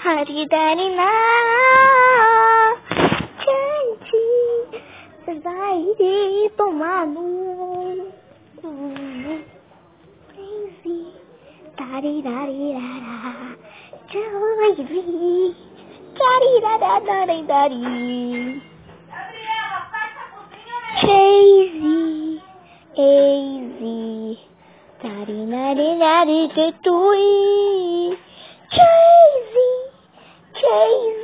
Haridarina Chanti vai tomar no crazy Darirarira Joyri Darirararari Crazy Easy Darirarari Tetui Crazy